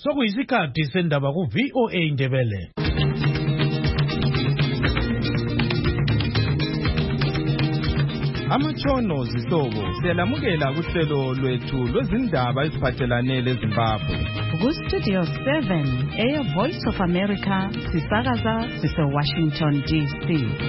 Sokuyisikhathi sendaba ku VOA Indebele. Amatshono zihlobo siyalamukela kuhlelo lwethu lwezindaba eziphathelane leZimbabwe. Ku Studio 7 Air Voice of America sisakaza Washington DC.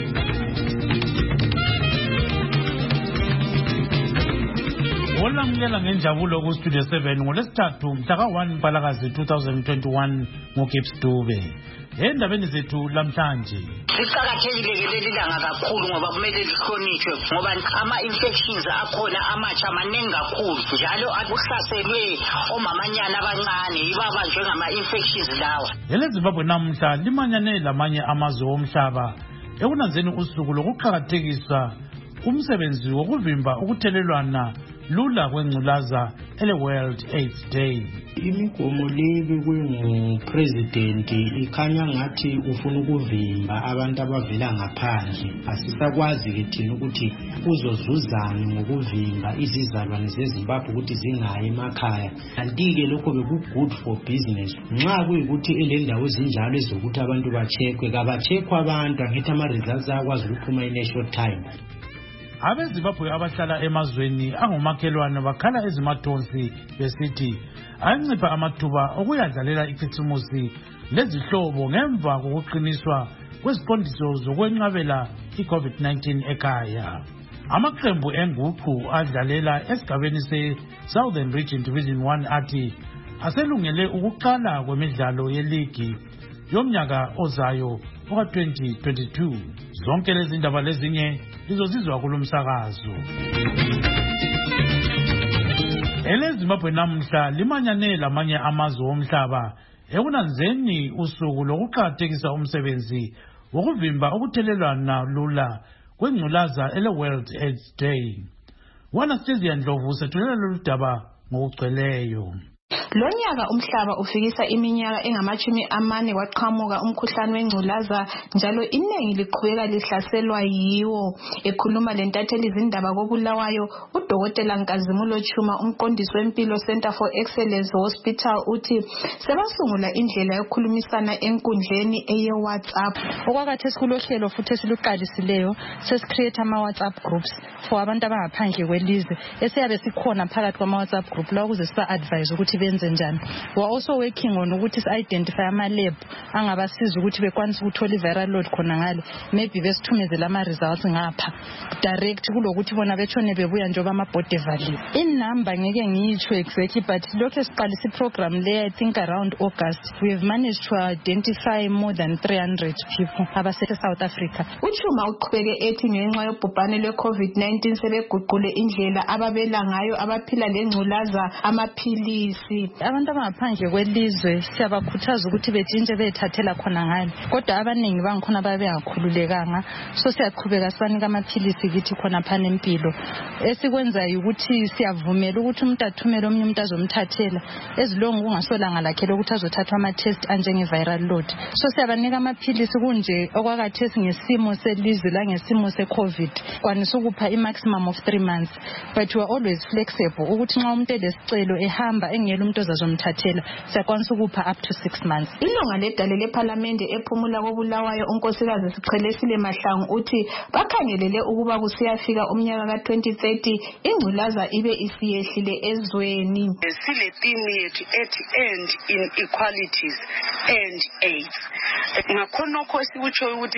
Olamukela ngenjabulo ku Studio 7 ngolesithathu mhla ka-1 Mpalakazi 2021 ngoGibbs Dube. Endabeni zethu lamhlanje Liqakathekile ke leli langa kakhulu ngoba kumele lihlonishwe ngoba ama-infections akhona amatsha maningi kakhulu njalo akuhlaselwe omamanyana abancane yibabanjwe ngama-infections lawa. eleZimbabwe namhla limanyane lamanye amazwe omhlaba ekunanzeni usuku lokuqakathekisa umsebenzi wokuvimba ukuthelelwana lula kwengculaza ele-World AIDS Day. Imigomo lebe kwengu-president ikhanya ngathi ufuna ukuvimba abantu abavela ngaphandle. Asisakwazi ke thina ukuthi uzozuzana ngokuvimba izizalwane zeZimbabwe ukuthi zingayi emakhaya. Kanti-ke lokho beku-good for business. Nxa kuyikuthi elendawo ezinjalo ezokuthi abantu bacheckwe, kabacheckwe abantu angithi ama-results ayakwazi ukuphuma in a short time. AbeZimbabwe abahlala emazweni angomakhelwane bakhala ezimathonsi besithi ayancipha amathuba okuyadlalela ikhisimusi lezihlobo ngemva kokuqiniswa kweziqondiso zokwenqabela i-COVID-19 ekhaya. Amaqembu enguqu adlalela esigabeni se-Southern Region Division 1 athi aselungele ukuqala kwemidlalo yeligi yomnyaka ozayo oka-2022. Zonke lezi ndaba lezinye lizozizwa kulomsakazo. eleZimbabwe namhla limanyane lamanye amazwe omhlaba ekunanzeni usuku lokuqakathekisa umsebenzi wokuvimba ukuthelelwana lula kwengculaza ele-World AIDS Day. Anastasia Ndlovu sethulela lolu daba ngokugcweleyo. Lonyaka umhlaba ufikisa iminyaka engama-40 waqhamuka umkhuhlane wengculaza njalo iningi liqhubeka lihlaselwa yiwo. Ekhuluma lentatheli izindaba koBulawayo, uDokotela Nkazimulo Chuma, umqondisi wempilo Center for Excellence Hospital, uthi sebasungula indlela yokukhulumisana enkundleni eye-WhatsApp. Okwakhathesi kulohlelo futhi esiluqalisileyo sesicreate ama-WhatsApp groups for abantu abangaphandle kwelizwe esiyabe sikhona phakathi kwama-WhatsApp group lawo ukuze siba-advise ukuthi benze njani. We are also working on ukuthi si-identify ama-lab angabasiza ukuthi bekwanise ukuthola i-viral load khona ngale, maybe besithumezele ama-results ngapha direct kulokuthi bona betshone bebuya njengoba amabhodi evaliwe. Inumber ngeke ngiyitsho exactly, but lokhu esiqalisa i-program le I think around August we have managed to identify more than 300 people abase-South Africa. Uchuma uqhubeke ethi ngenxa yobhubhane lwe-COVID-19 sebeguqule indlela ababela ngayo abaphila lengculaza amaphilisi. Abantu abangaphandle kwelizwe siyabakhuthaza ukuthi betshintshe bethathela khona ngale, kodwa abaningi bangikhona babengakhululekanga, so siyaqhubeka sibanika amaphilisi kithi khona phana empilo. Esikwenzayo ukuthi siyavumela ukuthi umuntu athumele omunye umuntu azomthathela ezilongo kungasolanga lakhe lokuthi azothathwa ama-test anjenge-viral load. So siyabanika amaphilisi kunje okwakhathesi ngesimo selizwe la ngesimo se-COVID kwanisa ukupha i-maximum of 3 months, but we are always flexible ukuthi nxa umuntu elesicelo ehamba engela umuntu ozazomthathela siyakwanisa ukupha up to 6 months. Ilunga ledale lePhalamende ephumula koBulawayo unkosikazi Sichelesile Mahlangu uthi bakhangelele ukuba kusiyafika umnyaka ka-2030 ingculaza ibe isiyehlile ezweni. Sile theme yethu ethi end inequalities and AIDS. Ngakhonokho esikutsho ukuthi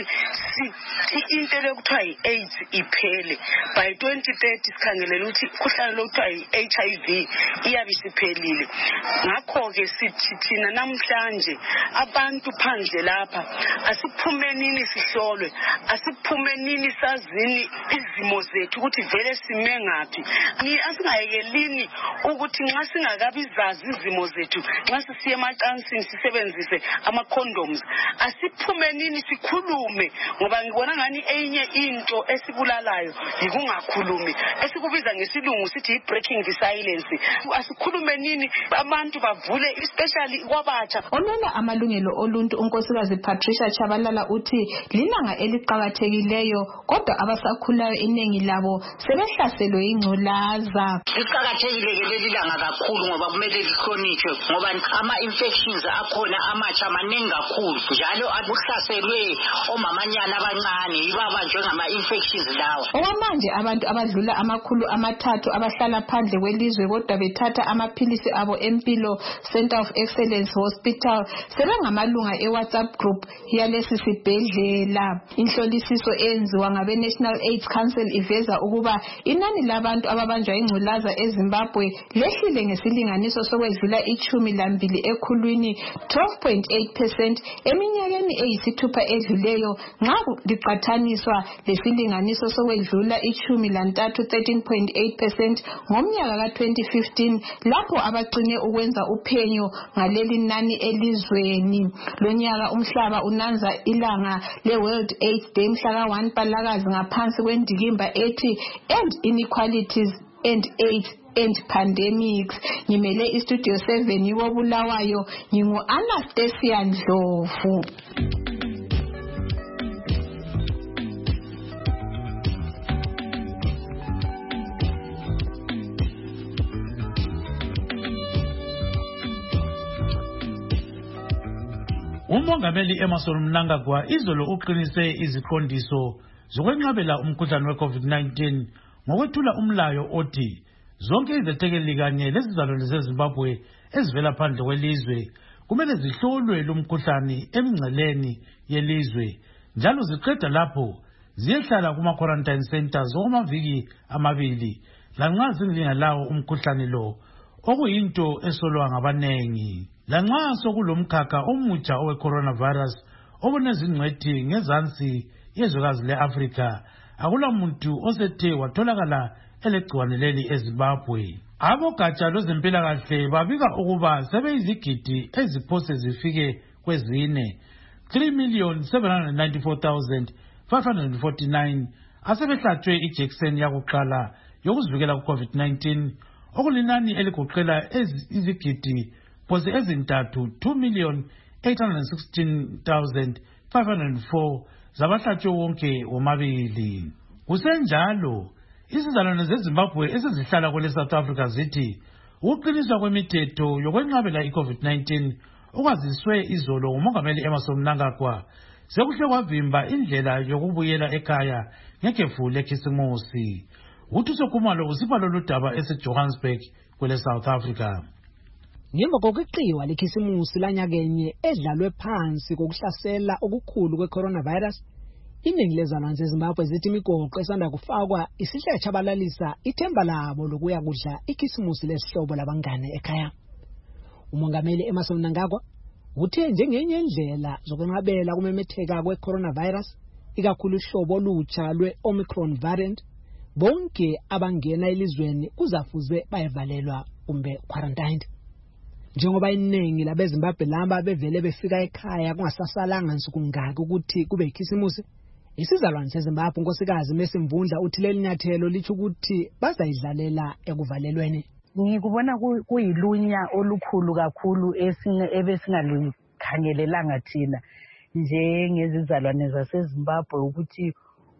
into lekuthiwa yi-AIDS iphele by 2030 sikhangelele ukuthi umkhuhlane lokuthiwa yi-HIV iyabe isiphelile. Ngakho-ke sithi thina namhlanje abantu phandle lapha asiphumenini sihlolwe, asiphumenini sazini izimo zethu ukuthi vele sime ngaphi. Asingayekelini ukuthi nxa singakabizazi izimo zethu, nxa sisiye emacansini sisebenzise ama-condoms, asiphumenini sikhulume ngoba ngibona ngani enye into esibulalayo yikungakhulumi, esikubiza ngesilungu sithi yi-breaking the silence. Asikhulumenini abantu bavule especially kwabatsha. Onwena amalungelo oluntu unkosikazi Patricia Chabalala uthi lilanga eliqhakathekileyo kodwa abasakhulayo iningi labo sebehlaselwe ingculaza. Liqhakathekile ke leli langa kakhulu ngoba kumele lihlonitshwe ngoba ama-infections akhona amatsha maningi kakhulu njalo akuhlaselwe omamanyana abancane yibo abanjwe ngama-infections lawa. Okwamanje abantu abadlula 300 abahlala phandle kwelizwe kodwa bethatha amaphilisi abo Empilo Center of Excellence Hospital sebengamalunga e-WhatsApp group yalesi sibhedlela. Inhlolisiso eyenziwa ngabe National AIDS Council iveza ukuba inani labantu ababanjwa ingculaza eZimbabwe lehlile ngesilinganiso sokwedlula 12 ekhulwini 12.8% eminyakeni eyisithupha edluleyo nxa liqhathaniswa lesilinganiso sokwedlula 13 13.8% ngomnyaka ka-2015 lapho abaqine ukwenza uphenyo ngaleli nani elizweni. Lonyaka umhlaba unanza ilanga le-World AIDS Day mhla ka-1 Mpalakazi ngaphansi kwendikimba ethi End Inequalities and AIDS and Pandemics. Ngimele istudio 7 yiwo Bulawayo, ngingu-Anastasia Ndlovu. Umongameli Emmerson Mnangagwa izolo uqinise iziqondiso zokwenqabela umkhuhlane we-COVID-19 ngokwethula umlayo othi zonke izethekeli kanye lezizalwane zeZimbabwe ezivela phandle kwelizwe kumele zihlolwe lumkhuhlane emingceleni yelizwe njalo ziqeda lapho ziyehlala kuma-quarantine centers okwamaviki 2 lanxa zingelawo umkhuhlane lo okuyinto esolwa ngabanengi. Lanxa sokulomkhakha omutsha owe-coronavirus obunezingcwethi ngezansi yezwekazi le-Afrika akulamuntu osethe watholakala elegciwane leli eZimbabwe. Abogatsha lwezempilakahle babika ukuba sebeyizigidi eziphose zifike kwezine 3,794,549 asebehlatshwe ijekiseni yakuqala yokuzivikela ku-COVID-19 okulinani eligoqela izigidi phose ezintathu 2,816,504 zabahlatshwe wonke womabili. Kusenjalo izizalwane zeZimbabwe esezihlala kwele South Africa zithi ukuqiniswa kwemithetho yokwenqabela i-COVID-19 okwaziswe izolo ngumongameli Emmerson Mnangagwa sekuhle kwavimba indlela yokubuyela ekhaya ngekhefu lekhisimusi. Uthuso Khumalo usipha lolu daba eseJohannesburg kwele South Africa. Ngemva kokuqiwa lekhisimusi lanyakenye edlalwe phansi kokuhlasela okukhulu kwe-coronavirus, iningi lezalwane zeZimbabwe zithi imigoqo esanda kufakwa isihle chabalalisa ithemba labo lokuya kudla ikhisimusi lesihlobo labangane ekhaya. Umongameli Emmerson Mnangagwa uthe njengenye indlela zokwenqabela kumemetheka kwe-coronavirus ikakhulu uhlobo olutsha lwe-Omicron variant, bonke abangena elizweni kuzafuze bayevalelwa kumbe quarantined. Njengoba iningi labeZimbabwe lamba bevele befika ekhaya kungasasalanga nsuku ngaki ukuthi kube ikhisimusi, isizalwane seZimbabwe unkosikazi Messi Mvundla uthi leli nyathelo lithi ukuthi bazayidlalela ekuvalelweni. Ngikubona kuyilunya olukhulu kakhulu ebesingalikhangelelanga thina njengezizalwane zaseZimbabwe ukuthi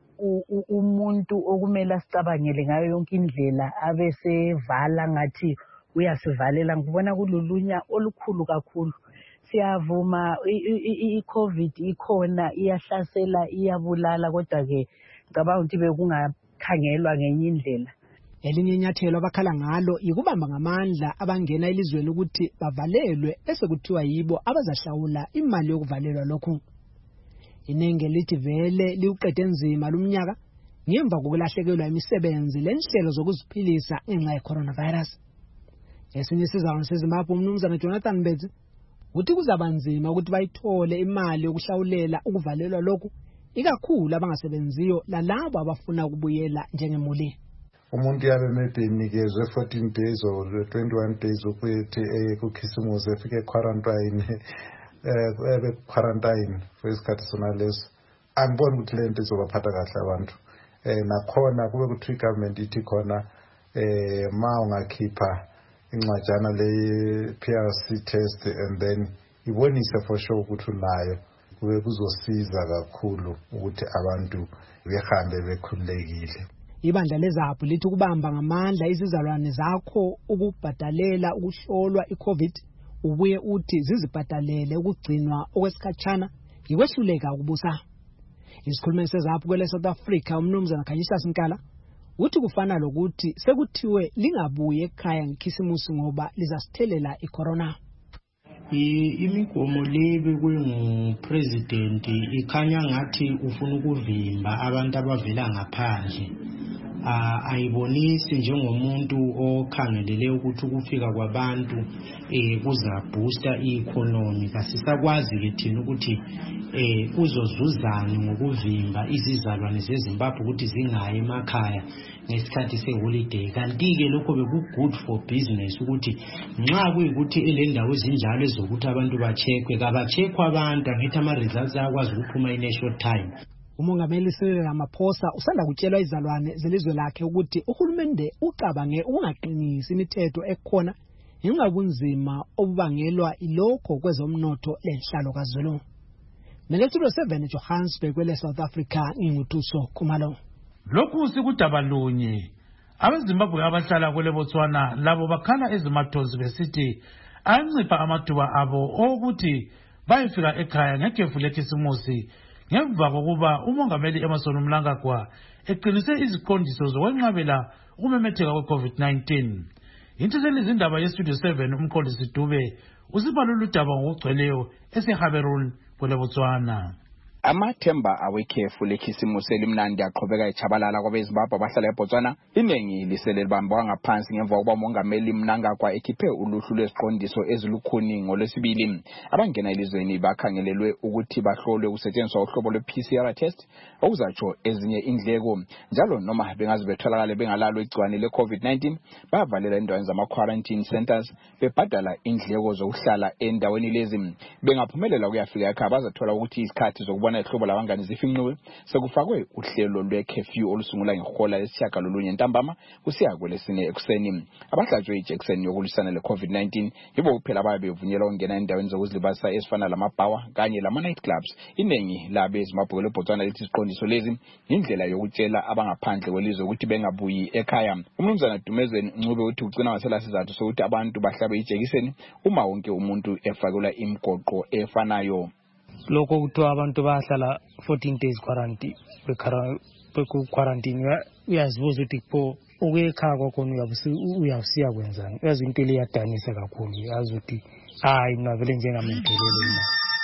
umuntu okumele asicabangele ngayo yonke indlela abesevala ngathi uyasivalela. Ngibona kululunya olukhulu kakhulu. Siyavuma i-COVID ikhona, iyahlasela, iyabulala, kodwa ke ngicabanga ukuthi bekungakhangelwa ngenye indlela. Elinye inyathelo abakhala ngalo ikubamba ngamandla abangena elizweni ukuthi bavalelwe bese kuthiwa yibo abazahlawula imali yokuvalelwa lokhu. Inenge lithi vele liuqede nzima lumnyaka ngemva kokulahlekelwa imisebenzi lenhlelo zokuziphilisa ngenxa ye-coronavirus. Esinye isizalwane seZimbabwe umnumzana Jonathan Mbedzi uthi kuzabanzima ukuthi bayithole imali yokuhlawulela ukuvalelwa lokhu ikakhulu abangasebenziyo lalabo abafuna ukubuyela njengemuli. Umuntu yabe maybe inikezwe 14 days or 21 days ukuthi kukhisimuze efike quarantine quarantine for isikhathi sona leso. Angiboni ukuthi lento izobaphatha kahle abantu. Nakhona kube kuthi government ithi khona ma ungakhipha incwajana le PRC test and then ibonise for sure ukuthi unayo, kube kuzosiza kakhulu ukuthi abantu behambe bekhululekile. Ibandla leZAPHU lithi ukubamba ngamandla izizalwane zakho ukubhadalela ukuhlolwa iCovid, ubuye uthi zizibhadalele ukugcinwa okwesikhatshana ngikwehluleka ukubusa. Isikhulumeli seZAPHU kwele South Africa umnumzana Khanyisa Sinkala uthi kufana lokuthi sekuthiwe lingabuye ekhaya ngekhisimusi ngoba lizasithelela icorona. Imigomo lebekwe ngupresident ikhanya ngathi ufuna ukuvimba abantu abavela ngaphandle. Ayibonisi njengomuntu okhangelele ukuthi ukufika kwabantu kuza booster i-economy. Kasisakwazi ke thina ukuthi kuzozuzana ngokuvimba izizalwane zeZimbabwe ukuthi zingayi emakhaya ngesikhathi seholiday. Kanti-ke lokho beku-good for business ukuthi nxa kuyikuthi elendawo ezinjalo ezokuthi abantu bacheckwe, kabacheckwe abantu, angithi ama-results ayakwazi ukuphuma in a short time. Umongameli Cyril Ramaphosa usanda kutshelwa izalwane zelizwe lakhe ukuthi uhulumende ucabange ungaqinisi imithetho ekhona ngenxa bunzima obubangelwa ilokho kwezomnotho lenhlalo kaZulu. Melethilo 7 Johannesburg kwele South Africa nginguthuso Khumalo. Lokhu sikudaba lunye. AbeZimbabwe abahlala kwele Botswana labo bakhala ezimathozi besithi ancipha amathuba abo ukuthi bayifika ekhaya ngekhefu lekhisimusi ngemva kokuba umongameli Emmerson Mnangagwa eqinise iziqondiso zokwenqabela ukumemetheka kwe-COVID-19. Intiseli izindaba yeStudio 7 umqondisi Dube usibhalula udaba ngokugcweleyo eseHaberun kwele Botswana. Amathemba awekhefu lekhisimusi elimnandi aqhubeka echabalala kwabeZimbabwe abahlala eBotswana. Iningi liselelibambwa ngaphansi ngemva kokuba umongameli Mnangagwa ekhiphe uluhlu lweziqondiso ezilukhuni ngolwesibili. Abangena elizweni bakhangelelwe ukuthi bahlolwe ukusetshenziswa uhlobo lwe-PCR test okuzatsho ezinye indleko njalo noma bengazi betholakala bengalalo igciwane le-COVID-19 bavalela endaweni zama-quarantine centers bebhadala indleko zokuhlala endaweni lezi. Bengaphumelela kuyafika ekhaya bazathola ukuthi isikhathi zokubona ihlobo labangani zifinqiwe sekufakwe uhlelo lwe-curfew olusungula ngehola lesishiyagalolunye ntambama kusiya kwelesine ekuseni. Abahlatshwe ijekiseni yokulisana le-COVID-19 yibo kuphela ababevunyelwa ukungena endaweni zokuzilibazisa ezifana lamabhawa kanye lama-night clubs. Iningi labeZimbabwe leBotswana lithi iziqondiso lezi indlela yokutshela abangaphandle kwelizwe ukuthi bengabuyi ekhaya. Umnumzana Dumezweni Ncube uthi ugcina wasela sizathu sokuthi abantu bahlabe ijekiseni uma wonke umuntu efakelwa imigoqo efanayo. Lokho kuthiwa abantu bahlala 14 days quarantine uyazibuza ukuthi pho ukuyekhaya kwakhona uyawusiya kwenzani. Uyazi into le yadanisa kakhulu, uyazi ukuthi hayi mina vele njengamemphelele mina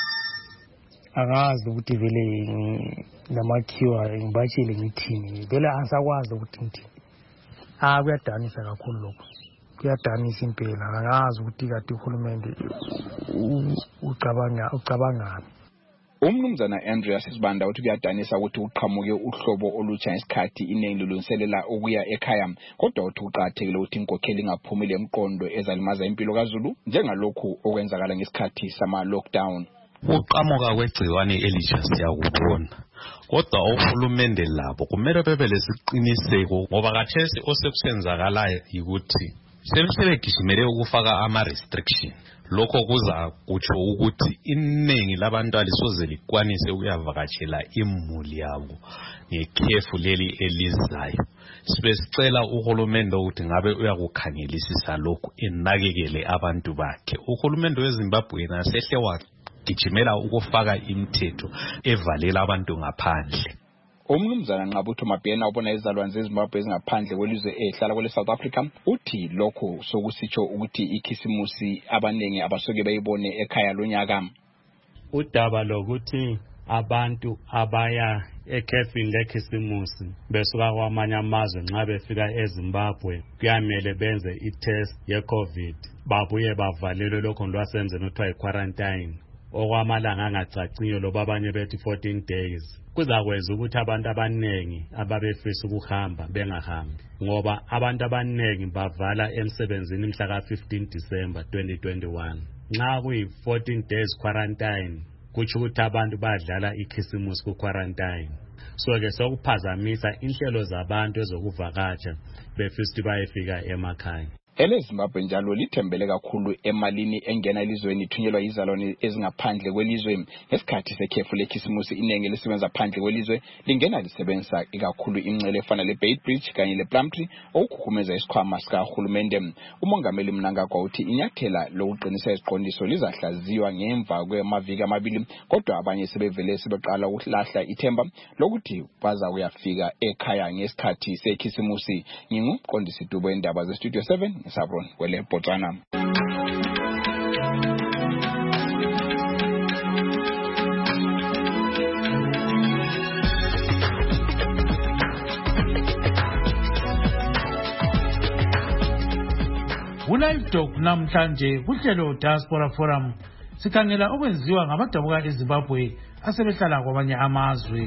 angazi ukuthi vele namakhiwa ngibatshele ngithini, vele angisakwazi ukuthi ngithini. Kuyadanisa kakhulu lokho, kuyadanisa impela. Angazi ukuthi kade uhulumende ucabangani. Umnumzana Andreas Sibanda uthi kuyadanisa ukuthi uqhamuke uhlobo olutsha ngesikhathi iningi lulungiselela ukuya ekhaya, kodwa uthi uqathekile ukuthi inkokheli ingaphumile emqondo ezalimaza impilo kaZulu njengalokhu okwenzakala ngesikhathi sama-lockdown. Uqhamuka kwegciwane elitsha siyakubona, kodwa uhulumende labo kumele bebe lesiqiniseko ngoba khathesi osekusenzakalayo ukuthi sebegijimele ukufaka ama-restriction. Lokho kuza kutsho ukuthi iningi labantu alisoze likwanise ukuyavakatshela imuli yabo ngekhefu leli elizayo. Sibesicela uhulumende ukuthi ngabe uyakukhangelisisa lokhu enakekele abantu bakhe. Uhulumende weZimbabwe nasehle wagijimela ukufaka imithetho evalela abantu ngaphandle. Umnumzana Nqabutho Mabhena ubona izalwane zeZimbabwe ezingaphandle kwelizwe ehlala kwele South Africa uthi lokho sokusitsho ukuthi ikhisimusi abanengi abasoke bayibone ekhaya lonyaka. Udaba lokuthi abantu abaya ekhefini lekhisimusi besuka kwamanye amazwe nxa befika eZimbabwe kuyamele benze i-test ye-COVID babuye bavalelwe lokho lwasenzeni kuthiwa yi-quarantine okwamalanga angacaciyo loba abanye bethi 14 days. Kuzakwenza ukuthi abantu abanengi ababefisa ukuhamba bengahambi ngoba abantu abanengi bavala emsebenzini mhla ka-15 December 2021. Nxa kuyi-14 days quarantine kutsho ukuthi abantu badlala ikhisimusi ku-quarantine. So-ke sokuphazamisa inhlelo zabantu ezokuvakatsha befisa ukuthi bayefika emakhaya. EleZimbabwe njalo lithembele kakhulu emalini engena elizweni ithunyelwa izalwane ezingaphandle kwelizwe. Ngesikhathi sekhefu lekhisimusi inengi lisebenza phandle kwelizwe lingena lisebenzisa ikakhulu imncele efana leBeitbridge kanye lePlumtree okukhukhumeza isikhwama sikahulumende. Umongameli Mnangagwa uthi inyathela lokuqinisa isiqondiso lizahlaziywa ngemva kwamaviki amabili, kodwa abanye sebevele sebeqala ukulahla ithemba lokuthi baza kuyafika ekhaya ngesikhathi sekhisimusi. Ngingumqondisi Dubo endaba zeStudio 7 ngisabron kwele Botswana. Ulive Talk namhlanje kuhlelo Diaspora Forum sikhangela okwenziwa ngabadabuka eZimbabwe asebehlala kwamanye amazwe.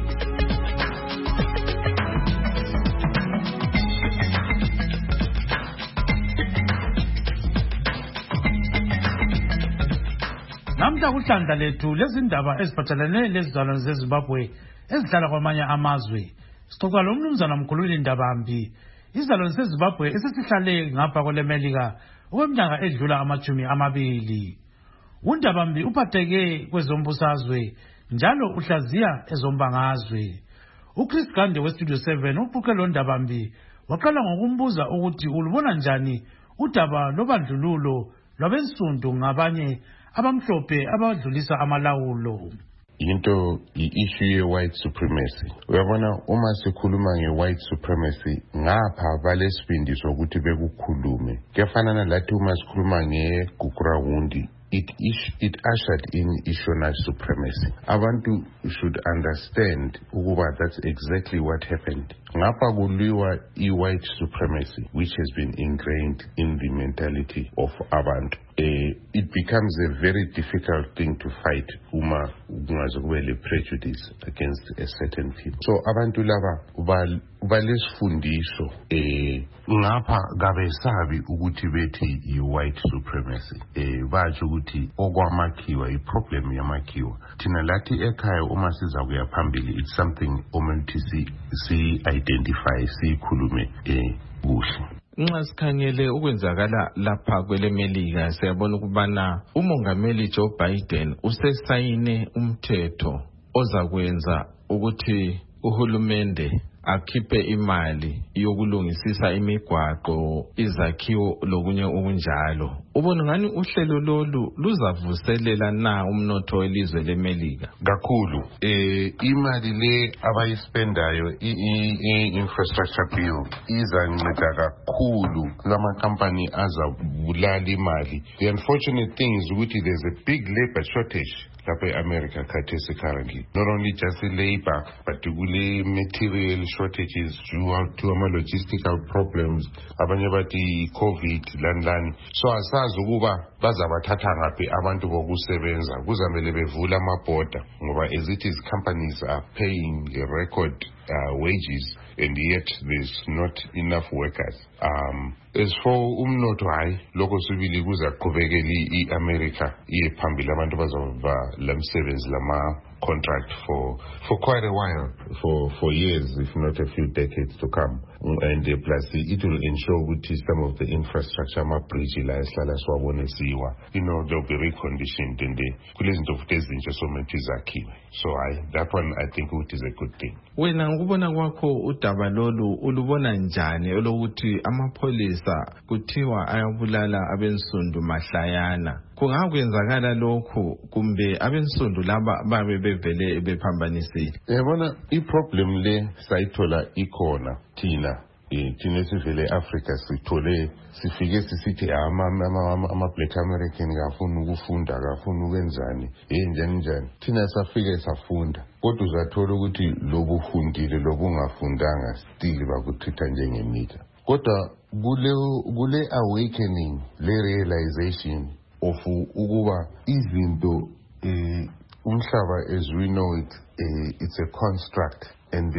Namhla kuhlandla lethu lezindaba eziphathelene lezizalwane zeZimbabwe ezihlala kwamanye amazwe. Sixoxa lo mnumzana mkhululi Ndabambi, izizalwane zeZimbabwe esesihlale ngapha kweleMelika okweminyaka edlula 20. uNdabambi uphatheke kwezombusazwe njalo uhlaziya ezombangazwe. uChris Gande weStudio 7 uquqe lo Ndabambi waqala ngokumbuza ukuthi ulubona njani udaba lobandlululo lwabensundu ngabanye abamhlophe abadlulisa amalawulo. Into i-issue ye-white supremacy. Uyabona uma sikhuluma nge-white supremacy ngapha balesibindi sokuthi bekukhulume. Kuyafanana lathi uma sikhuluma ngeGukurawundi, it ushered in national supremacy. Abantu should understand ukuba that's exactly what happened. Ngapha kuliwa i-white supremacy, which has been ingrained in the mentality of abantu. It becomes a very difficult thing to fight uma kungazokuba prejudice against a certain people. So abantu laba balesifundiso ngapha kabesabi ukuthi bethi i-white supremacy. Batsho ukuthi okwamakhiwa i-problem yamakhiwa. Thina lathi ekhaya uma siza kuya phambili, it's something omuntu si-identify sikhulume kuhle. Nxa sikhangele ukwenzakala lapha kweleMelika siyabona ukubana umongameli Joe Biden usesayine umthetho ozakwenza ukuthi uhulumende akhiphe imali yokulungisisa imigwaqo, izakhiwo lokunye okunjalo. Ubona ngani uhlelo lolu luzavuselela na umnotho welizwe leMelika? Kakhulu imali le abayispendayo i-infrastructure bill izanceda kakhulu lama company azabulala imali. The unfortunate thing is ukuthi there's a big labor shortage lapha eAmerica khathesi currently. Not only just labor but kule material shortages due to logistical problems, abanye bathi COVID landlani. So asazi ukuba bazabathatha ngaphi abantu bokusebenza, kuzamele bevula amabhoda ngoba as it is companies are paying record wages and yet there's not enough workers. As for umnotho hayi lokho sibili kuzaqhubekela iAmerica iye phambili, abantu bazoba lamsebenzi lama contract for quite a while, for years if not a few decades to come. And plus it will ensure ukuthi some of the infrastructure, ama-bridge la esihlala siwabone siwa, they'll be reconditioned and kulezinto futhi ezintsha somuntu izakhiwe. So that one I think it is a good thing. Wena ngokubona kwakho udaba lolu ulubona njani olokuthi amapholisa kuthiwa ayabulala abensundu mahlayana? Kungakwenzakala lokhu kumbe abensundu laba babe bevele bephambanisile? Yabona i-problem le sayithola ikhona thina sivele Africa sifike sisithi ama-Black American kafuna ukufunda, kafuna ukwenzani, njani. Thina safike safunda, kodwa uzathola ukuthi lobufundile lobungafundanga still bakutreata njengemitha. Kodwa kule awakening, le realization of ukuba izinto umhlaba as we know it, it's a construct and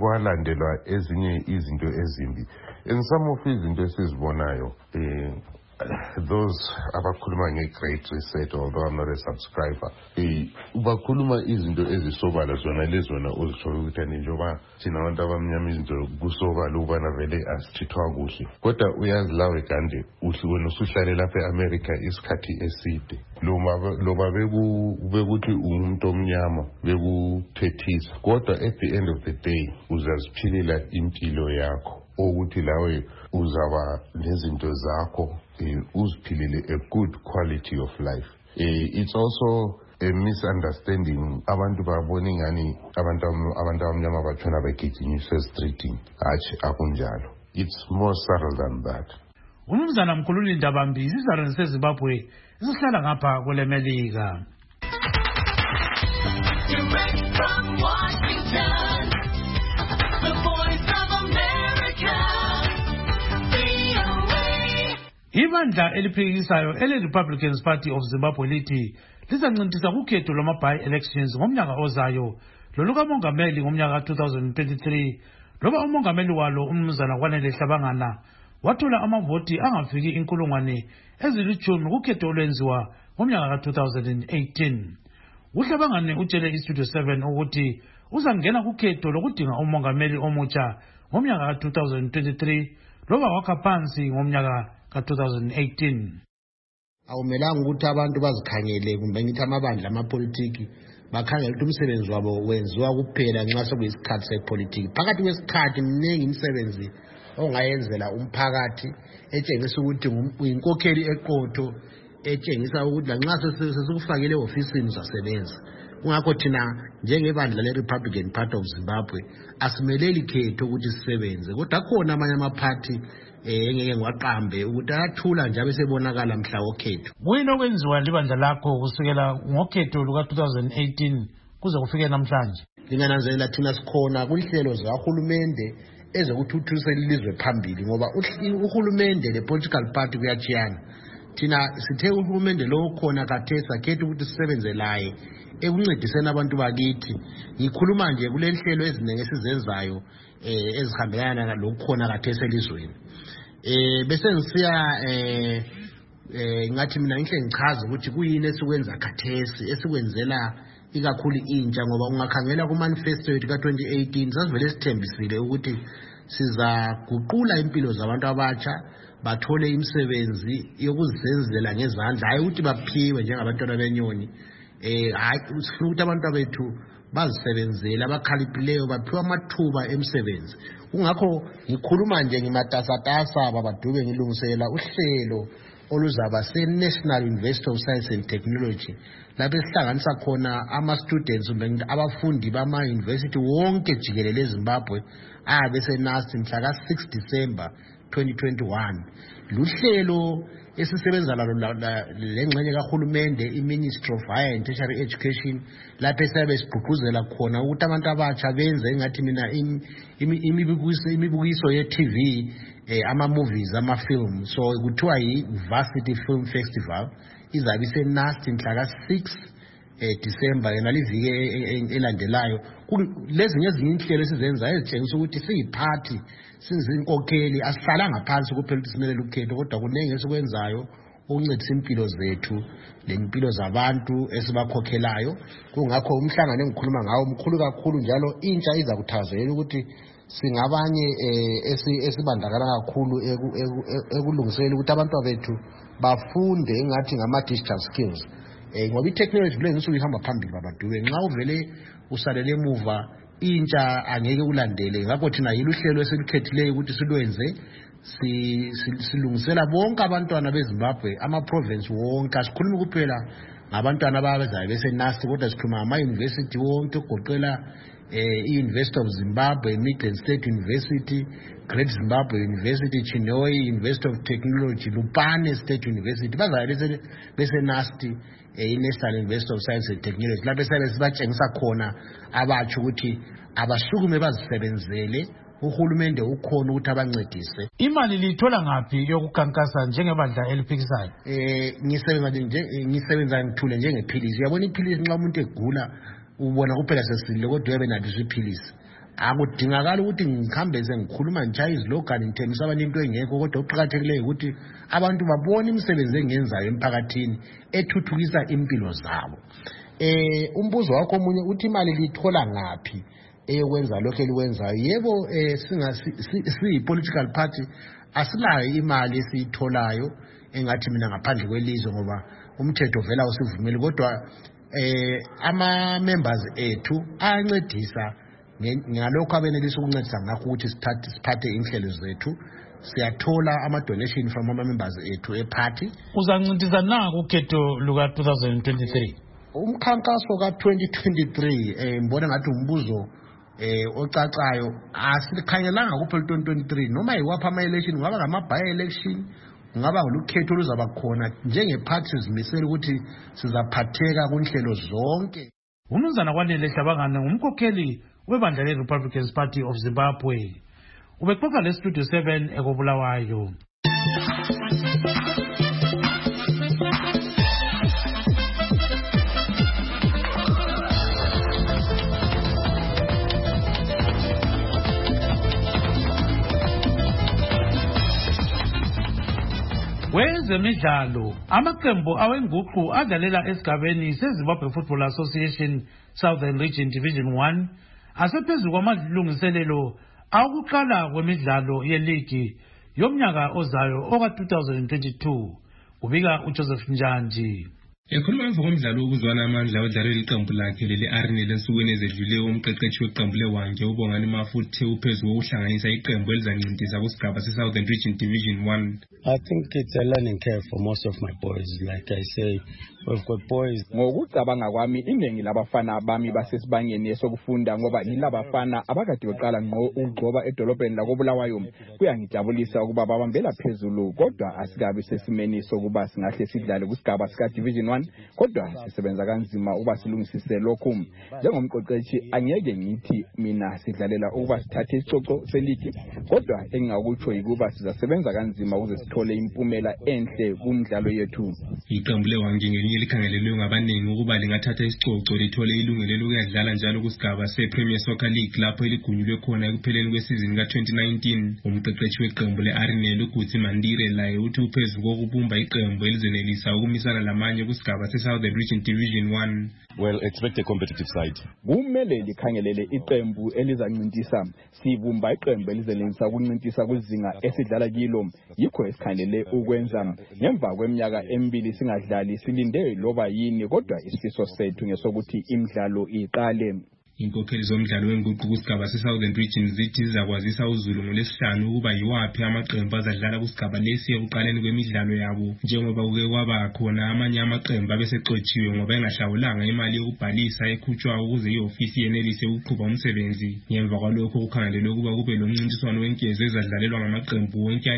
sekwalandelwa ezinye izinto ezimbi. And some of izinto esizibonayo those abakhuluma nge-Great Reset, although I'm not a subscriber, bakhuluma izinto ezisobala zona lezona ozishoyo ukuthi njengoba thina abantu abamnyama izinto kusobala ukubana vele asithithwa kuhle. Kodwa uyazi lawe Gandhi, wena usuhlale lapha e-America isikhathi eside. Loba bekuthi umuntu omnyama bekuthethisa, kodwa at the end of the day uzaziphilela impilo yakho ukuthi lawe uzaba nezinto zakho uziphilele a good quality of life. It's also a misunderstanding. Abantu babona ngani abantu abamnyama batshona begijinyiswa streeting. Hatshi akunjalo. It's more subtle than that. Umnumzana Mkhululi Ndabambi izizalwane seZimbabwe isihlala ngapha kwele Melika. Direct from Washington, the voice of America, VOA. Ibandla eliphikisayo ele-Republicans Party of Zimbabwe lithi lizancintisa kukhetho lwama-by-elections ngomnyaka ozayo lolukamongameli ngomnyaka 2023 loba umongameli walo umnumzana Kwanele Hlabangana wathola amavoti angafiki inkulungwane ezilitshumi kukhetho olwenziwa ngomnyaka ka-2018. uHlabangane utshele iStudio 7 ukuthi uzangena kukhetho lokudinga umongameli omutsha ngomnyaka ka-2023 loba wakha phansi ngomnyaka ka-2018. Awumelanga ukuthi abantu bazikhangele kumbe ngithi amabandla amapolitiki bakhangela ukuthi umsebenzi wabo wenziwa kuphela nxa sekuyisikhathi sepolitiki. Phakathi kwesikhathi mningi imisebenzi ongayenzela umphakathi etshengisa ukuthi uyinkokheli eqotho, etshengisa ukuthi lanxa sesikufakile ofisini uzasebenza. Kungakho thina njengebandla le-Republican Party of Zimbabwe asimeleli khetho ukuthi sisebenze, kodwa khona amanye amaphathi engeke ngiwaqambe ukuthi ayathula nje abesebonakala mhla wokhetho. Kuyini okwenziwa libandla lakho kusukela ngokhetho luka-2018 kuze kufike namhlanje? Lingananzelela thina sikhona kuhlelo zikahulumende ezokuthuthukisa ilizwe phambili, ngoba uhulumende le-political party kuyachiyana. Thina sithe uhulumende lo khona khathesi akhethe ukuthi sisebenze laye ekuncediseni abantu bakithi. Ngikhuluma nje kule nhlelo eziningi esizenzayo ezihambelana lokukhona khathesi elizweni. Bese ngisiya ngathi mina ngihle ngichaza ukuthi kuyini esikwenza khathesi esikwenzela ikakhulu intsha, ngoba ungakhangela ku manifesto yethu ka-2018 sasivele sithembisile ukuthi sizaguqula impilo zabantu abatsha bathole imisebenzi yokuzenzela ngezandla, hayi ukuthi baphiwe njengabantwana benyoni. Hayi sifuna ukuthi abantu bethu bazisebenzele, abakhaliphileyo baphiwe amathuba emsebenzi. Kungakho ngikhuluma nje ngimatasatasa abadube ngilungisela uhlelo oluzaba se-National University of Science and Technology, lapho esihlanganisa khona ama-students abafundi bama-university wonke jikelele eZimbabwe bese-NUST mhla ka-6 December 2021. Luhlelo esisebenza lalo lengxenye kahulumende i-Ministry of Higher and Tertiary Education, lapho esiyabe sigqugquzela khona ukuthi abantu abatsha benze engathi mina imibukiso ye-TV, ama-movies, ama-film. So kuthiwa yi-Varsity Film Festival izabe ise-NUST mhla ka-6 December naliviki elandelayo. Lezi ngezinye inhlelo esizenza ezitshengisa ukuthi siyiphathi, sizinkokheli, asihlalanga phansi kuphela ukuthi simelele ukhetho, kodwa kunenge esikwenzayo ukuncedisa impilo zethu lempilo zabantu esibakhokhelayo. Kungakho umhlangano engikhuluma ngawo mkhulu kakhulu, njalo intsha iza kuthazela ukuthi singabanye esibandakana kakhulu ekulungiseni ukuthi abantu bethu bafunde engathi ngama-digital skills, ngoba i-technology kule nsuku ihamba phambili babantu. Nxa uvele usalele emuva intsha angeke ulandele. Ngakho thina yilo uhlelo esilukhethileyo ukuthi silwenze, silungisela bonke abantwana beZimbabwe, ama-province wonke. Asikhulumi kuphela ngabantwana abazayo bese-NUST, kodwa sikhuluma ngama-university wonke okugoqela i-University of Zimbabwe, Midland State University, Great Zimbabwe University, Chinhoyi University of Technology, Lupane State University, bazayo bese-NUST, i-National University of Science and Technology, lapho esabe sibatshengisa khona abatsho ukuthi abasukume bazisebenzele, uhulumende ukhona ukuthi abancedise. Imali lithola ngaphi yokukankasa njengebandla eliphikisayo? Ngisebenza ngithule njengephilisi. Uyabona iphilisi nxa umuntu egula ubona kuphela sesilile, kodwa uyabe nathi iphilisi. akudingakala ukuthi ngikhambe sengikhuluma njaya izilogani ngithembisa abantu into engekho kodwa okuqakathekileyo ukuthi abantu babone imisebenzi engenzayo emphakathini ethuthukisa impilo zabo. Umbuzo wakho omunye uthi imali lithola ngaphi eyokwenza lokho elikwenzayo. Yebo, siyi-political party asilayo imali esiyitholayo engathi mina ngaphandle kwelizwe ngoba umthetho vela usivumeli, kodwa ama-members ethu ayancedisa ngalokho abenelisa ukuncedisa ngakho ukuthi siphathe inhlelo zethu. Siyathola ama-donation from ama-members ethu e-party. Uzancedisa na kukhetho luka-2023? Umkhankaso ka-2023 ngibona ngathi umbuzo ocacayo asikhangelanga kuphela 2023 noma yiwapha ama-election, kungaba ngama-by-election, kungaba ngolukhetho oluzaba khona. Njenge-party sizimisele ukuthi sizaphatheka kunhlelo zonke. Umnumzana Kwanele Hlabangane ngumkhokheli webandla le-Republican Party of Zimbabwe. Ubexoxa le-Studio 7 ekobulawayo. Kwezemidlalo, amaqembu awenguqu adlalela esigabeni seZimbabwe Football Association Southern Region Division 1 asephezulu kwamalungiselelo akuqala kwemidlalo yeligi yomnyaka ozayo oka-2022, kubika uJoseph Njanji. Ekhuluma emva komdlalo wokuzwana amandla odlalwe iqembu lakhe leli-Arsenal ensukwini ezedluleyo, umqeqeshi weqembu leWange uBongani Mafuthe uphezu kokuhlanganisa iqembu elizancintisa kusigaba se-Southern Region Division 1. I think it's a learning curve for most of my boys. Like I say, we've got boys. Ngokucabanga kwami iningi labafana bami basesibangeni esokufunda ngoba yilabafana abakade beqala ngqo ukugcoba edolobheni lakobulawayo. Kuyangijabulisa ukuba babambela phezulu, kodwa asikabi sesimeni sokuba singahle sidlale kusigaba sika-Division 1, kodwa sisebenza kanzima ukuba silungisise lokhu. Njengomqeqeshi angeke ngithi mina sidlalela ukuba sithathe isicoco seligi, kodwa engingakutsho yikuba sizasebenza kanzima ukuze sithole impumela enhle kumdlalo yethu. Iqembu leWange ngelinye likhangelelwe ngabaningi ukuba lingathatha isicoco lithole ilungelo lokuyadlala njalo kusigaba se-Premier Soccer League lapho eligunyulwe khona ekupheleni kwesizini ka-2019. Umqeqeshi weqembu le-Arsenal uGuti Mandire laye uthi uphezu kokubumba iqembu elizenelisa ukumisana lamanye kusigaba se-Southern Region Division 1. Well, expect a competitive side. Kumele likhangelele iqembu elizancintisa. Sibumba iqembu elizenelisa ukuncintisa kwizinga esidlala kilo. Yikho esikhangelele ukwenza. Ngemva kweminyaka emibili singadlali silinde loba yini, kodwa isifiso sethu ngesokuthi imidlalo iqale. Inkokheli zomdlalo wenguqu kusigaba se-Southern Region zithi zizakwazisa uZulu ngolesihlanu ukuba yiwaphi amaqembu azadlala kusigaba lesi ekuqaleni kwemidlalo yabo, njengoba kuke kwaba khona amanye amaqembu abesexotshiwe ngoba engahlawulanga imali yokubhalisa ekhutshwa ukuze i-ofisi yenelise ukuqhuba umsebenzi. Ngemva kwalokho kukhangelelwe ukuba kube lomncintiswano wenkezo ezadlalelwa ngamaqembu wonke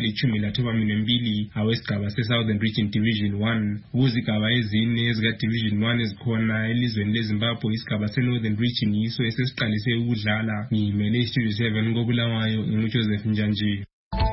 ali-12 awesigaba se-Southern Region Division 1. Kuzigaba ezine ezika-Division 1 ezikhona elizweni leZimbabwe, isigaba se-Northern Region so esesiqalise ukudlala. Ngimele iStudio 7 kobulawayo, nguJoseph Njanji.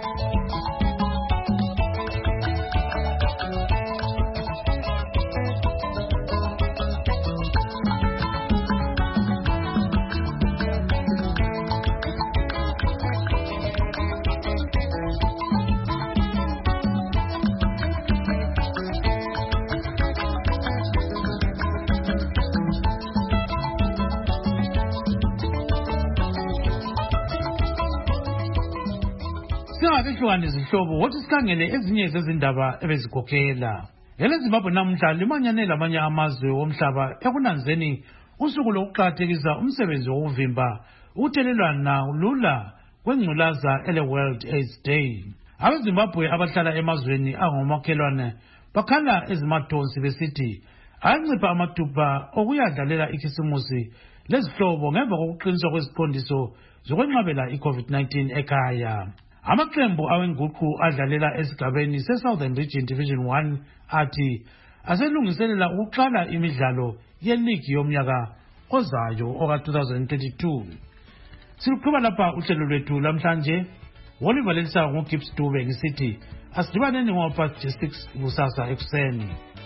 Singakehlukani izihlobo, wothi sikhangele ezinye zezindaba ebezikhokhela. EleZimbabwe namhla limanyane lamanye amazwe womhlaba ekunanzeni usuku lokuqakathekisa umsebenzi wokuvimba ukuthelelwana lula kwengculaza ele-World AIDS Day. AbeZimbabwe abahlala emazweni angomakhelwane bakhala ezimathonsi besithi ayancipha amathuba okuyadlalela ikhisimusi lezihlobo ngemva kokuqiniswa kweziqondiso zokwenqabela i-COVID-19 ekhaya. Amaqembu awenguqu adlalela esigabeni se-Southern Region Division 1 athi aselungiselela ukuqala imidlalo yeligi yomnyaka ozayo oka-2022. Siluqhuba lapha uhlelo lwethu lamhlanje. Wolivalelisa ngoGibbs Dube ngisithi asidibaneni ngo-6 kusasa ekuseni.